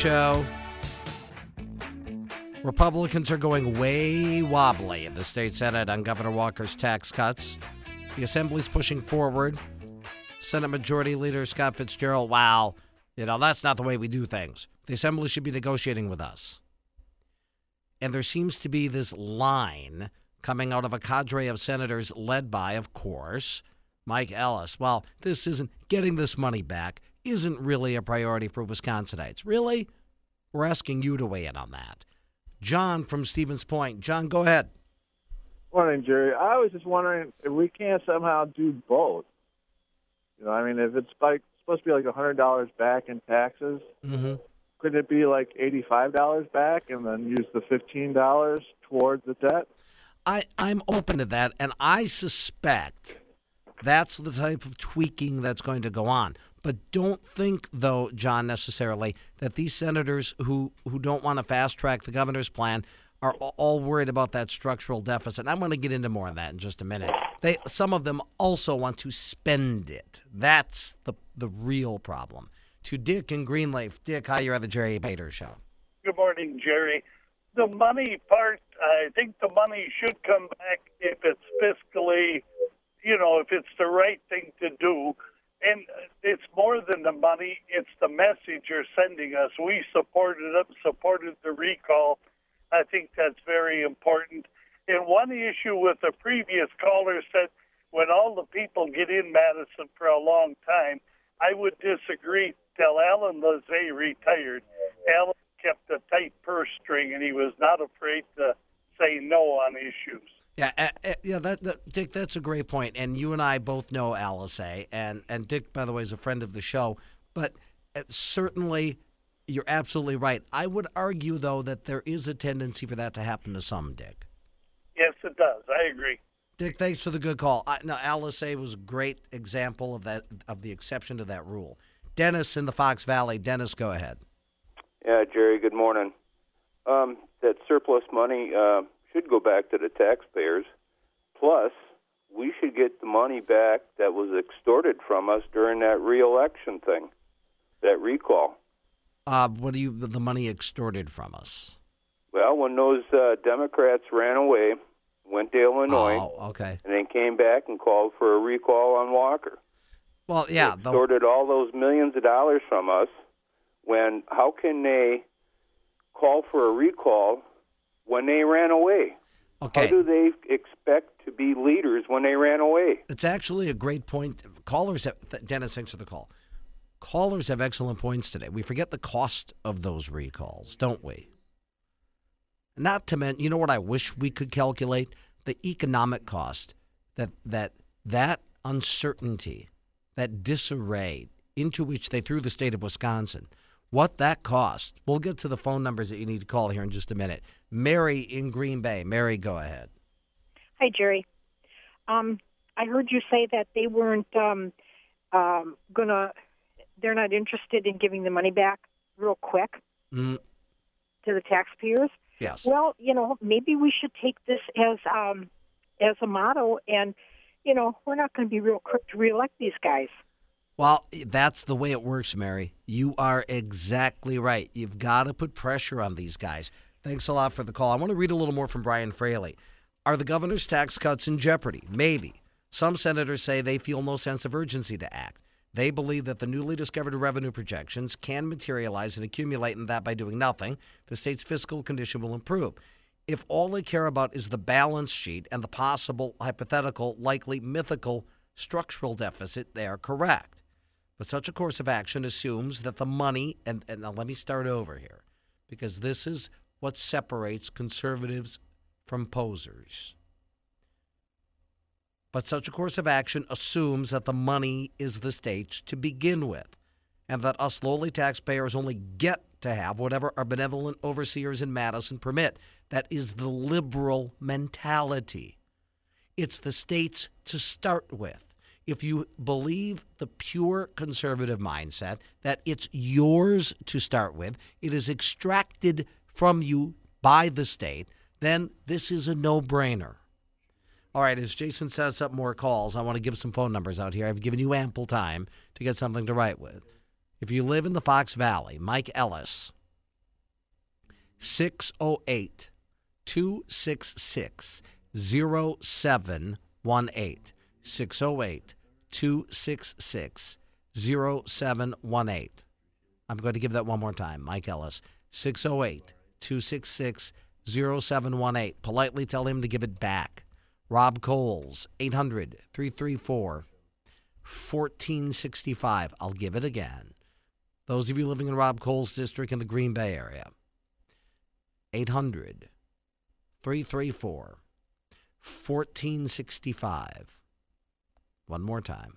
Show. Republicans are going way wobbly in the state Senate on Governor Walker's tax cuts. The Assembly's pushing forward. Senate Majority Leader Scott Fitzgerald, wow, that's not the way we do things. The Assembly should be negotiating with us. And there seems to be this line coming out of a cadre of senators led by, of course, Mike Ellis. Well, this isn't getting this money back isn't really a priority for Wisconsinites. Really? We're asking you to weigh in on that. John from Stevens Point. John, go ahead. Morning, Jerry. I was just wondering if we can't somehow do both. If it's supposed to be like $100 back in taxes, could it be like $85 back and then use the $15 towards the debt? I'm open to that, and I suspect that's the type of tweaking that's going to go on. But don't think, though, John, necessarily that these senators who don't want to fast-track the governor's plan are all worried about that structural deficit. And I'm going to get into more of that in just a minute. Some of them also want to spend it. That's the real problem. To Dick in Greenleaf. Dick, hi, you're on the Jerry Bader Show. Good morning, Jerry. The money part, I think the money should come back if it's fiscally, if it's the right thing to do. And it's more than the money, it's the message you're sending us. We supported the recall. I think that's very important. And one issue with the previous caller said when all the people get in Madison for a long time, I would disagree till Alan Lezay retired. Alan kept a tight purse string, and he was not afraid to say no on issues. Dick, that's a great point. And you and I both know Alice, and Dick, by the way, is a friend of the show. But certainly, you're absolutely right. I would argue, though, that there is a tendency for that to happen to some, Dick. Yes, it does. I agree. Dick, thanks for the good call. Alice was a great example of that, of the exception to that rule. Dennis in the Fox Valley. Dennis, go ahead. Yeah, Jerry, good morning. That surplus money should go back to the taxpayers. Plus, we should get the money back that was extorted from us during that re-election thing, that recall. The money extorted from us? Well, when those Democrats ran away, went to Illinois, and then came back and called for a recall on Walker. Well, yeah. They extorted all those millions of dollars from us. How can they call for a recall when they ran away? Okay. How do they expect to be leaders when they ran away? It's actually a great point. Dennis, thanks for the call. Callers have excellent points today. We forget the cost of those recalls, don't we? Not to mention, you know what I wish we could calculate? The economic cost that uncertainty, that disarray into which they threw the state of Wisconsin, what that cost. We'll get to the phone numbers that you need to call here in just a minute. Mary in Green Bay. Mary, go ahead. Hi, Jerry. I heard you say that they weren't they're not interested in giving the money back real quick to the taxpayers. Yes. Well, maybe we should take this as a motto, and, we're not going to be real quick to reelect these guys. Well, that's the way it works, Mary. You are exactly right. You've got to put pressure on these guys. Thanks a lot for the call. I want to read a little more from Brian Fraley. Are the governor's tax cuts in jeopardy? Maybe. Some senators say they feel no sense of urgency to act. They believe that the newly discovered revenue projections can materialize and accumulate, and that by doing nothing, the state's fiscal condition will improve. If all they care about is the balance sheet and the possible, hypothetical, likely mythical structural deficit, they are correct. But such a course of action assumes that the money, and now let me start over here, because this is what separates conservatives from posers. But such a course of action assumes that the money is the state's to begin with, and that us lowly taxpayers only get to have whatever our benevolent overseers in Madison permit. That is the liberal mentality. It's the state's to start with. If you believe the pure conservative mindset that it's yours to start with, it is extracted from you by the state, then this is a no-brainer. All right, as Jason sets up more calls, I want to give some phone numbers out here. I've given you ample time to get something to write with. If you live in the Fox Valley, Mike Ellis 608-266-0718. 608-266-0718. I'm going to give that one more time. Mike Ellis, 608-266-0718. Politely tell him to give it back. Rob Coles, 800-334-1465. I'll give it again. Those of you living in Rob Coles' district in the Green Bay area, 800-334-1465. One more time,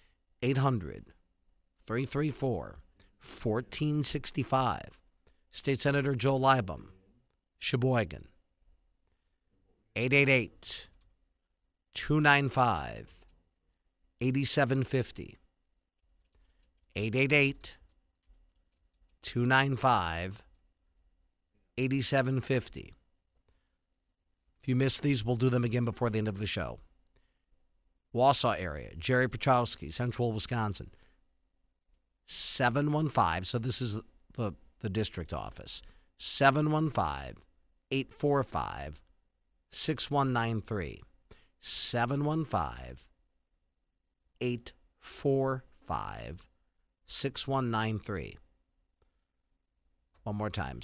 800-334-1465. State Senator Joe Libum, Sheboygan, 888-295-8750. 888-295-8750. If you missed these, we'll do them again before the end of the show. Wausau area, Jerry Petrowski, Central Wisconsin, 715. So this is the district office. 715-845-6193. 715-845-6193. One more time,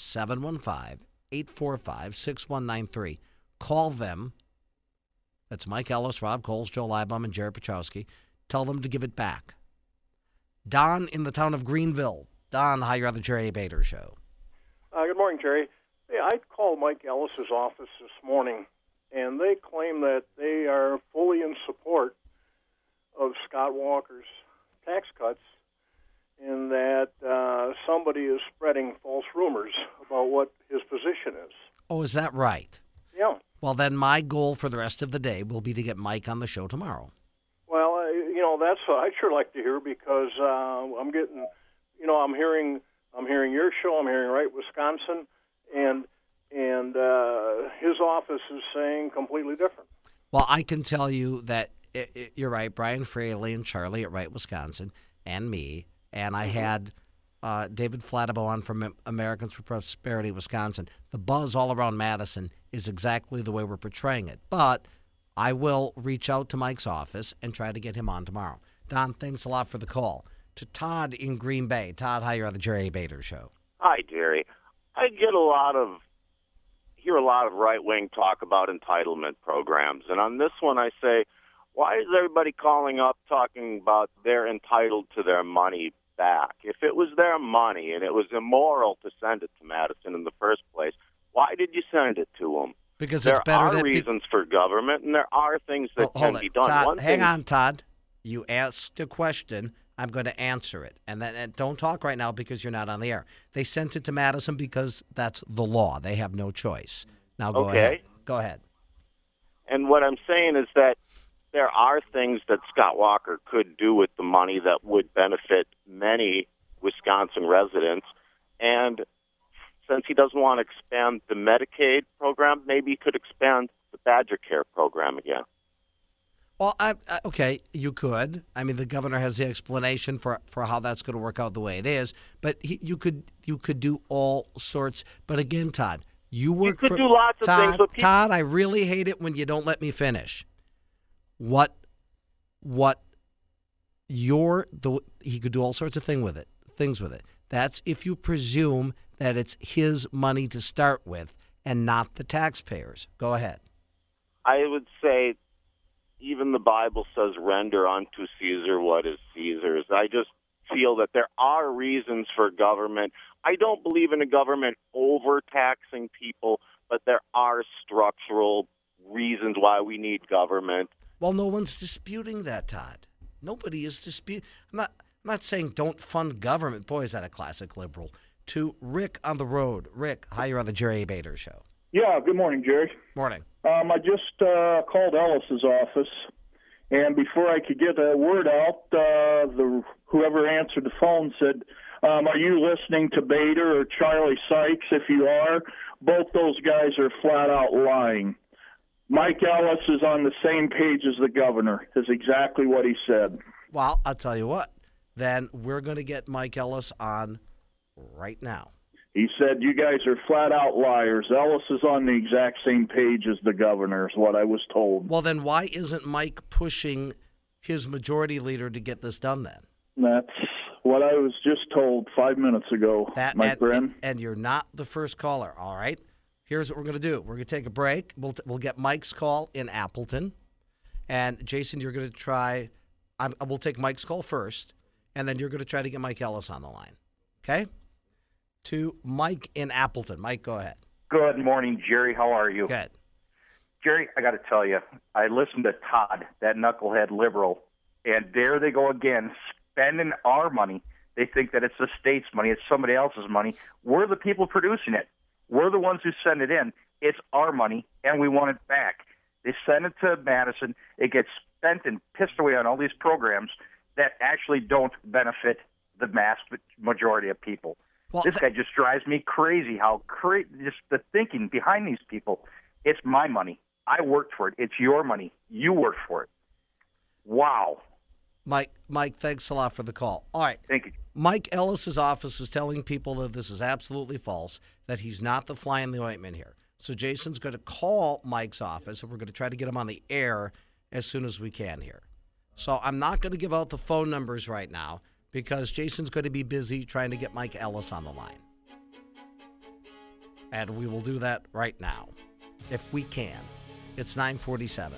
715-845-6193. Call them. That's Mike Ellis, Rob Coles, Joe Libum, and Jerry Petrowski. Tell them to give it back. Don in the town of Greenville. Don, hi, you're on the Jerry Bader Show. Good morning, Jerry. Hey, I called Mike Ellis's office this morning, and they claim that they are fully in support of Scott Walker's tax cuts, and that somebody is spreading false rumors about what his position is. Oh, is that right? Yeah. Well, then my goal for the rest of the day will be to get Mike on the show tomorrow. Well, that's what I'd sure like to hear, because I'm getting, I'm hearing your show, I'm hearing Right Wisconsin, and his office is saying completely different. Well, I can tell you that you're right. Brian Fraley and Charlie at Right Wisconsin, and me, and I had David Flatibo on from Americans for Prosperity, Wisconsin. The buzz all around Madison is exactly the way we're portraying it. But I will reach out to Mike's office and try to get him on tomorrow. Don, thanks a lot for the call. To Todd in Green Bay. Todd, hi, you're on the Jerry Bader Show. Hi, Jerry. I hear a lot of right-wing talk about entitlement programs. And on this one, I say, why is everybody calling up talking about they're entitled to their money back? If it was their money and it was immoral to send it to Madison in the first place, why did you send it to them? Because there it's better are that reasons for government, and there are things that can be done. Todd, hang on, Todd. You asked a question. I'm going to answer it. And don't talk right now because you're not on the air. They sent it to Madison because that's the law. They have no choice. Now go ahead. Go ahead. And what I'm saying is that there are things that Scott Walker could do with the money that would benefit many Wisconsin residents. And since he doesn't want to expand the Medicaid program, maybe he could expand the Badger Care program again. Well, okay, you could. I mean, the governor has the explanation for how that's going to work out the way it is. But you could do all sorts. But again, Todd, you work do lots of things. But Todd, I really hate it when you don't let me finish. He could do all sorts of things with it. That's if you presume that it's his money to start with and not the taxpayers. Go ahead. I would say even the Bible says render unto Caesar what is Caesar's. I just feel that there are reasons for government. I don't believe in a government overtaxing people, but there are structural reasons why we need government. Well, no one's disputing that, Todd. Nobody is disputing. I'm not saying don't fund government. Boy, is that a classic liberal. To Rick on the road. Rick, hi, you're on the Jerry Bader Show. Yeah, good morning, Jerry. Morning. I just called Ellis's office, and before I could get a word out, whoever answered the phone said, are you listening to Bader or Charlie Sykes? If you are, both those guys are flat out lying. Mike Ellis is on the same page as the governor, is exactly what he said. Well, I'll tell you what. Then we're going to get Mike Ellis on right now. He said, you guys are flat out liars. Ellis is on the exact same page as the governor, is what I was told. Well, then why isn't Mike pushing his majority leader to get this done then? That's what I was just told 5 minutes ago, Mike Bren. And you're not the first caller, all right? Here's what we're going to do. We're going to take a break. We'll get Mike's call in Appleton. And, Jason, you're going to try – we'll take Mike's call first, and then you're going to try to get Mike Ellis on the line, okay? To Mike in Appleton. Mike, go ahead. Good morning, Jerry. How are you? Good. Jerry, I got to tell you, I listened to Todd, that knucklehead liberal, and there they go again, spending our money. They think that it's the state's money. It's somebody else's money. We're the people producing it. We're the ones who send it in. It's our money, and we want it back. They send it to Madison. It gets spent and pissed away on all these programs that actually don't benefit the mass majority of people. Well, this guy just drives me crazy. Just the thinking behind these people. It's my money. I worked for it. It's your money. You worked for it. Wow. Mike, thanks a lot for the call. All right. Thank you. Mike Ellis's office is telling people that this is absolutely false, that he's not the fly in the ointment here. So Jason's going to call Mike's office, and we're going to try to get him on the air as soon as we can here. So I'm not going to give out the phone numbers right now because Jason's going to be busy trying to get Mike Ellis on the line. And we will do that right now, if we can. It's 9:47.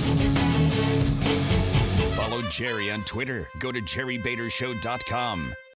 Follow Jerry on Twitter. Go to jerrybadershow.com.